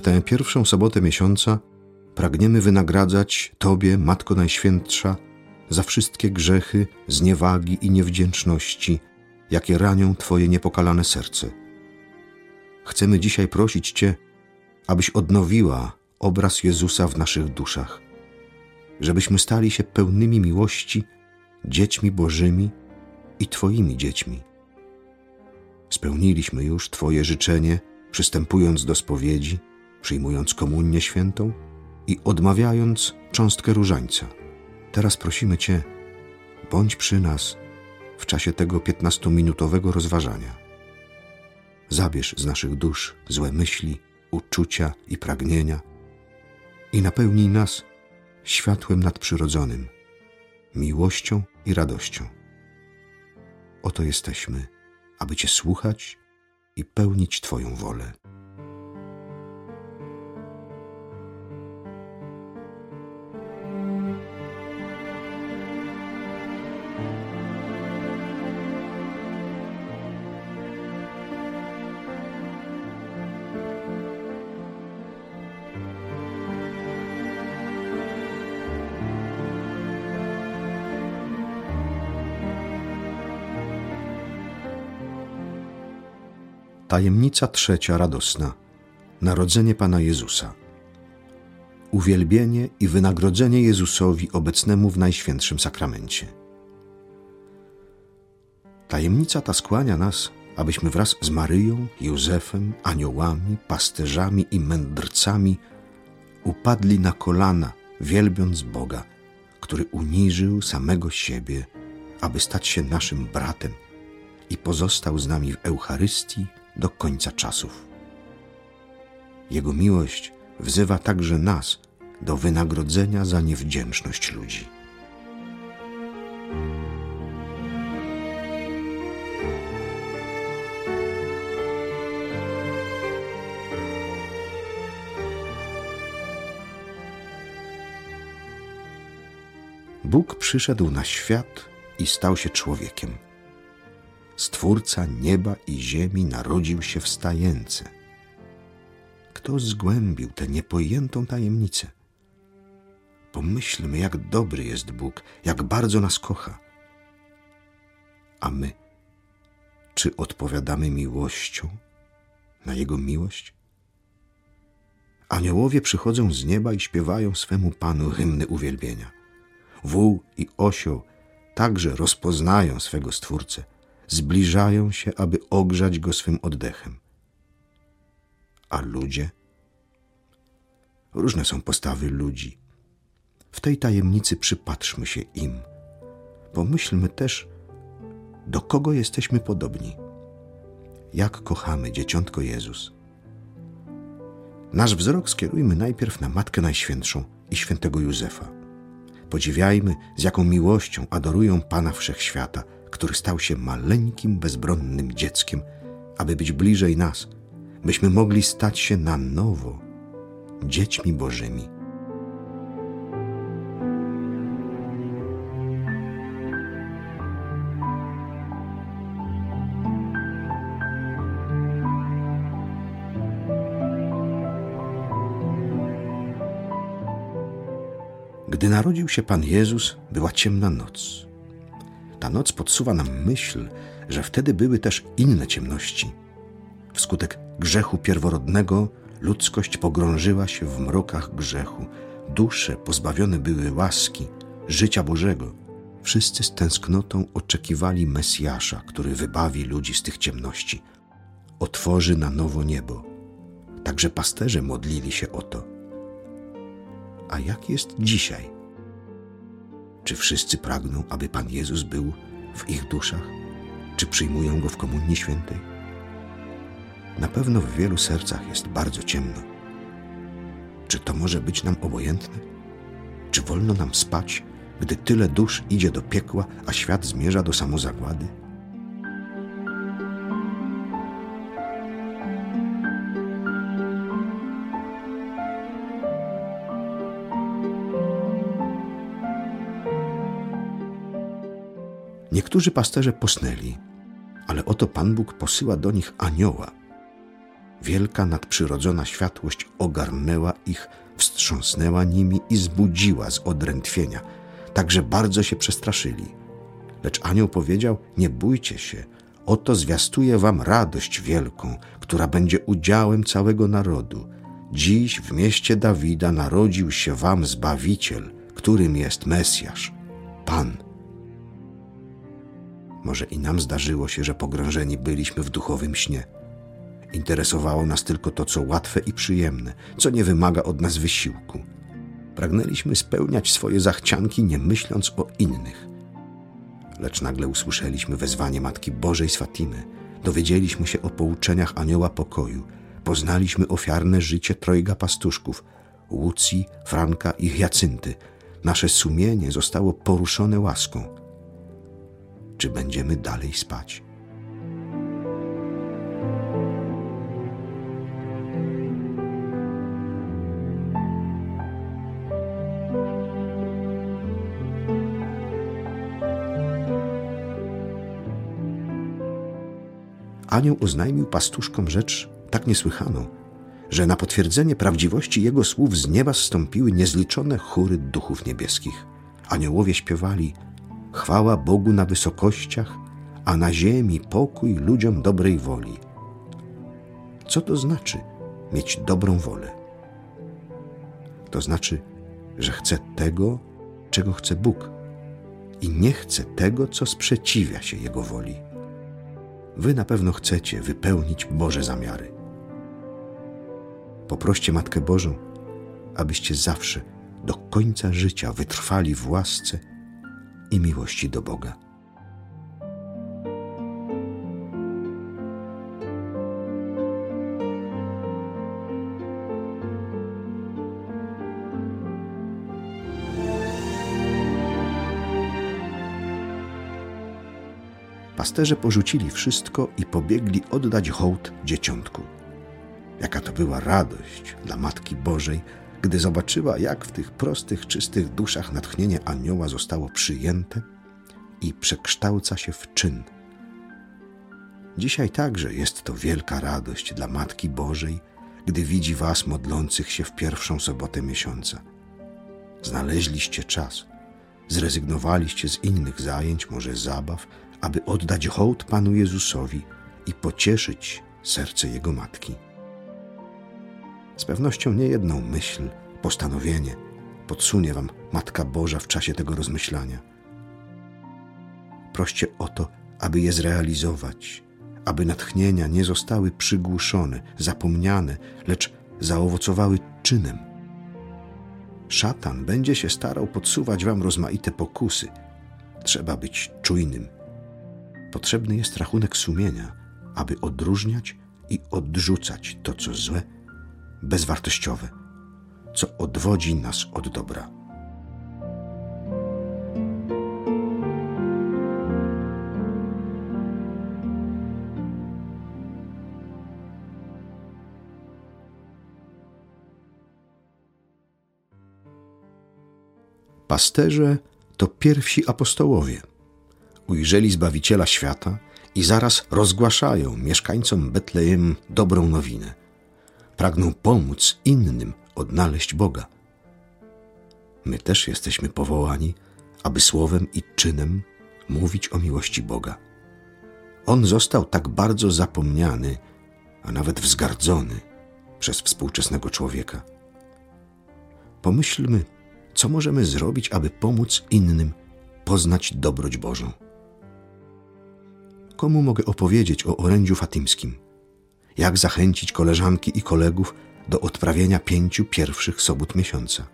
tę pierwszą sobotę miesiąca pragniemy wynagradzać Tobie, Matko Najświętsza, za wszystkie grzechy, zniewagi i niewdzięczności, jakie ranią Twoje niepokalane serce. Chcemy dzisiaj prosić Cię, abyś odnowiła obraz Jezusa w naszych duszach, żebyśmy stali się pełnymi miłości, dziećmi Bożymi i Twoimi dziećmi. Spełniliśmy już Twoje życzenie, przystępując do spowiedzi, przyjmując komunię świętą i odmawiając cząstkę różańca. Teraz prosimy Cię, bądź przy nas w czasie tego 15-minutowego rozważania. Zabierz z naszych dusz złe myśli, uczucia i pragnienia i napełnij nas światłem nadprzyrodzonym, miłością i radością. Oto jesteśmy, aby Cię słuchać i pełnić Twoją wolę. Tajemnica trzecia radosna. Narodzenie Pana Jezusa. Uwielbienie i wynagrodzenie Jezusowi obecnemu w Najświętszym Sakramencie. Tajemnica ta skłania nas, abyśmy wraz z Maryją, Józefem, aniołami, pasterzami i mędrcami upadli na kolana, wielbiąc Boga, który uniżył samego siebie, aby stać się naszym bratem i pozostał z nami w Eucharystii do końca czasów. Jego miłość wzywa także nas do wynagrodzenia za niewdzięczność ludzi. Bóg przyszedł na świat i stał się człowiekiem. Stwórca nieba i ziemi narodził się w stajence. Kto zgłębił tę niepojętą tajemnicę? Pomyślmy, jak dobry jest Bóg, jak bardzo nas kocha. A my, czy odpowiadamy miłością na Jego miłość? Aniołowie przychodzą z nieba i śpiewają swemu Panu hymny uwielbienia. Wół i osioł także rozpoznają swego Stwórcę. Zbliżają się, aby ogrzać Go swym oddechem. A ludzie? Różne są postawy ludzi. W tej tajemnicy przypatrzmy się im. Pomyślmy też, do kogo jesteśmy podobni. Jak kochamy Dzieciątko Jezus. Nasz wzrok skierujmy najpierw na Matkę Najświętszą i świętego Józefa. Podziwiajmy, z jaką miłością adorują Pana Wszechświata, który stał się maleńkim, bezbronnym dzieckiem, aby być bliżej nas, byśmy mogli stać się na nowo dziećmi Bożymi. Gdy narodził się Pan Jezus, była ciemna noc. Ta noc podsuwa nam myśl, że wtedy były też inne ciemności. Wskutek grzechu pierworodnego ludzkość pogrążyła się w mrokach grzechu. Dusze pozbawione były łaski, życia Bożego. Wszyscy z tęsknotą oczekiwali Mesjasza, który wybawi ludzi z tych ciemności. Otworzy na nowo niebo. Także pasterze modlili się o to. A jak jest dzisiaj? Czy wszyscy pragną, aby Pan Jezus był w ich duszach? Czy przyjmują Go w Komunii Świętej? Na pewno w wielu sercach jest bardzo ciemno. Czy to może być nam obojętne? Czy wolno nam spać, gdy tyle dusz idzie do piekła, a świat zmierza do samozagłady? Niektórzy pasterze posnęli, ale oto Pan Bóg posyła do nich anioła. wielka nadprzyrodzona światłość ogarnęła ich, wstrząsnęła nimi i zbudziła z odrętwienia, tak że bardzo się przestraszyli. Lecz anioł powiedział: nie bójcie się, oto zwiastuję wam radość wielką, która będzie udziałem całego narodu. Dziś w mieście Dawida narodził się wam Zbawiciel, którym jest Mesjasz, Pan. Może i nam zdarzyło się, że pogrążeni byliśmy w duchowym śnie. Interesowało nas tylko to, co łatwe i przyjemne, co nie wymaga od nas wysiłku. Pragnęliśmy spełniać swoje zachcianki, nie myśląc o innych. Lecz nagle usłyszeliśmy wezwanie Matki Bożej z Fatimy. Dowiedzieliśmy się o pouczeniach Anioła Pokoju. Poznaliśmy ofiarne życie trojga pastuszków, Łucji, Franka i Hiacynty. Nasze sumienie zostało poruszone łaską. Czy będziemy dalej spać? Anioł oznajmił pastuszkom rzecz tak niesłychaną, że na potwierdzenie prawdziwości jego słów z nieba zstąpiły niezliczone chóry duchów niebieskich. Aniołowie śpiewali: chwała Bogu na wysokościach, a na ziemi pokój ludziom dobrej woli. Co to znaczy mieć dobrą wolę? To znaczy, że chcę tego, czego chce Bóg, i nie chcę tego, co sprzeciwia się Jego woli. Wy na pewno chcecie wypełnić Boże zamiary. Poproście Matkę Bożą, abyście zawsze do końca życia wytrwali w łasce i miłości do Boga. Pasterze porzucili wszystko i pobiegli oddać hołd dzieciątku. Jaka to była radość dla Matki Bożej, gdy zobaczyła, jak w tych prostych, czystych duszach natchnienie anioła zostało przyjęte i przekształca się w czyn. Dzisiaj także jest to wielka radość dla Matki Bożej, gdy widzi was modlących się w pierwszą sobotę miesiąca. Znaleźliście czas, zrezygnowaliście z innych zajęć, może zabaw, aby oddać hołd Panu Jezusowi i pocieszyć serce Jego Matki. Z pewnością niejedną myśl, postanowienie podsunie wam Matka Boża w czasie tego rozmyślania. Proście o to, aby je zrealizować, aby natchnienia nie zostały przygłuszone, zapomniane, lecz zaowocowały czynem. Szatan będzie się starał podsuwać wam rozmaite pokusy. Trzeba być czujnym. Potrzebny jest rachunek sumienia, aby odróżniać i odrzucać to, co złe, bezwartościowe, co odwodzi nas od dobra. Pasterze to pierwsi apostołowie. Ujrzeli Zbawiciela świata i zaraz rozgłaszają mieszkańcom Betlejem dobrą nowinę. Pragną pomóc innym odnaleźć Boga. My też jesteśmy powołani, aby słowem i czynem mówić o miłości Boga. On został tak bardzo zapomniany, a nawet wzgardzony przez współczesnego człowieka. Pomyślmy, co możemy zrobić, aby pomóc innym poznać dobroć Bożą. Komu mogę opowiedzieć o orędziu fatymskim? Jak zachęcić koleżanki i kolegów do odprawienia 5 pierwszych sobót miesiąca?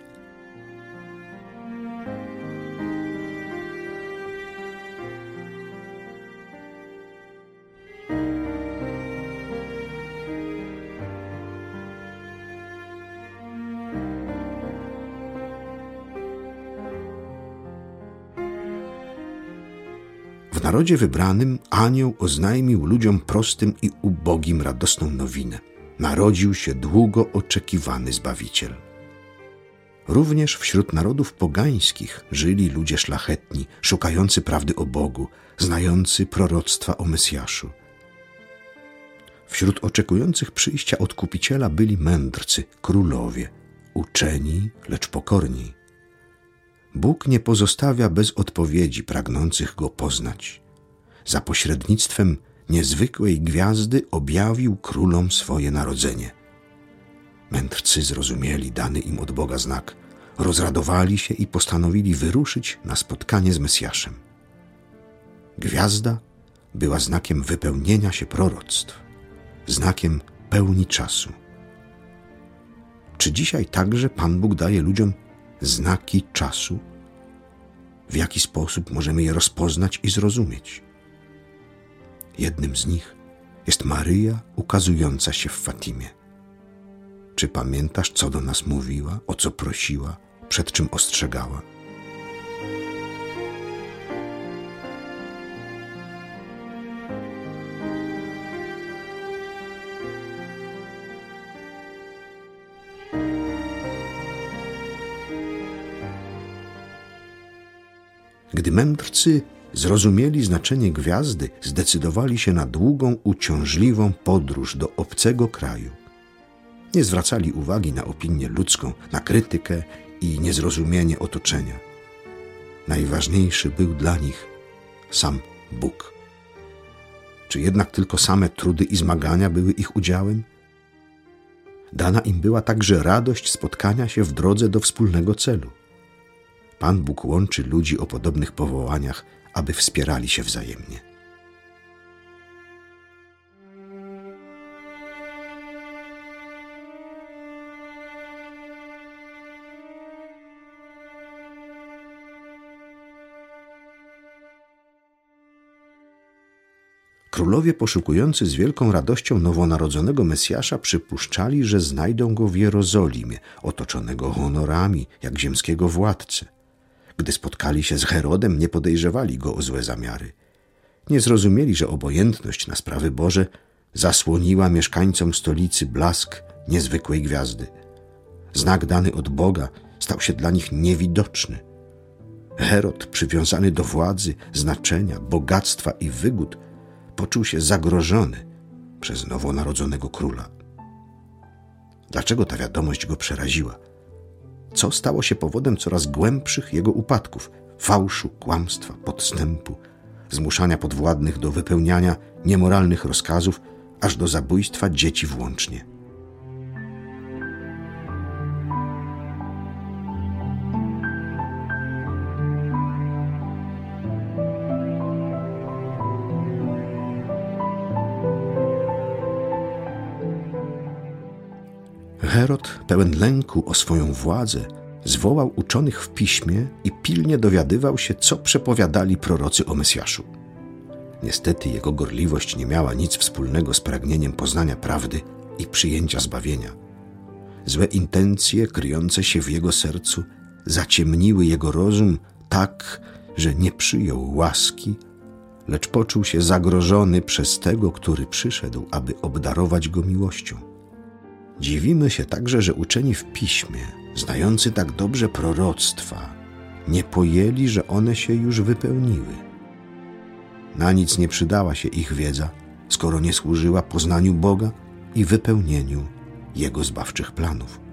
W narodzie wybranym anioł oznajmił ludziom prostym i ubogim radosną nowinę. Narodził się długo oczekiwany Zbawiciel. Również wśród narodów pogańskich żyli ludzie szlachetni, szukający prawdy o Bogu, znający proroctwa o Mesjaszu. Wśród oczekujących przyjścia Odkupiciela byli mędrcy, królowie, uczeni, lecz pokorni. Bóg nie pozostawia bez odpowiedzi pragnących Go poznać. Za pośrednictwem niezwykłej gwiazdy objawił królom swoje narodzenie. Mędrcy zrozumieli dany im od Boga znak, rozradowali się i postanowili wyruszyć na spotkanie z Mesjaszem. Gwiazda była znakiem wypełnienia się proroctw, znakiem pełni czasu. Czy dzisiaj także Pan Bóg daje ludziom znaki czasu? W jaki sposób możemy je rozpoznać i zrozumieć? Jednym z nich jest Maryja ukazująca się w Fatimie. Czy pamiętasz, co do nas mówiła, o co prosiła, przed czym ostrzegała? Gdy mędrcy zrozumieli znaczenie gwiazdy, zdecydowali się na długą, uciążliwą podróż do obcego kraju. Nie zwracali uwagi na opinię ludzką, na krytykę i niezrozumienie otoczenia. Najważniejszy był dla nich sam Bóg. Czy jednak tylko same trudy i zmagania były ich udziałem? Dana im była także radość spotkania się w drodze do wspólnego celu. Pan Bóg łączy ludzi o podobnych powołaniach, aby wspierali się wzajemnie. Królowie poszukujący z wielką radością nowonarodzonego Mesjasza przypuszczali, że znajdą go w Jerozolimie, otoczonego honorami jak ziemskiego władcę. Gdy spotkali się z Herodem, nie podejrzewali go o złe zamiary. Nie zrozumieli, że obojętność na sprawy Boże zasłoniła mieszkańcom stolicy blask niezwykłej gwiazdy. Znak dany od Boga stał się dla nich niewidoczny. Herod, przywiązany do władzy, znaczenia, bogactwa i wygód, poczuł się zagrożony przez nowonarodzonego króla. Dlaczego ta wiadomość go przeraziła? Co stało się powodem coraz głębszych jego upadków, fałszu, kłamstwa, podstępu, zmuszania podwładnych do wypełniania niemoralnych rozkazów, aż do zabójstwa dzieci włącznie? Herod, pełen lęku o swoją władzę, zwołał uczonych w piśmie i pilnie dowiadywał się, co przepowiadali prorocy o Mesjaszu. Niestety jego gorliwość nie miała nic wspólnego z pragnieniem poznania prawdy i przyjęcia zbawienia. Złe intencje kryjące się w jego sercu zaciemniły jego rozum tak, że nie przyjął łaski, lecz poczuł się zagrożony przez tego, który przyszedł, aby obdarować go miłością. Dziwimy się także, że uczeni w piśmie, znający tak dobrze proroctwa, nie pojęli, że one się już wypełniły. Na nic nie przydała się ich wiedza, skoro nie służyła poznaniu Boga i wypełnieniu Jego zbawczych planów.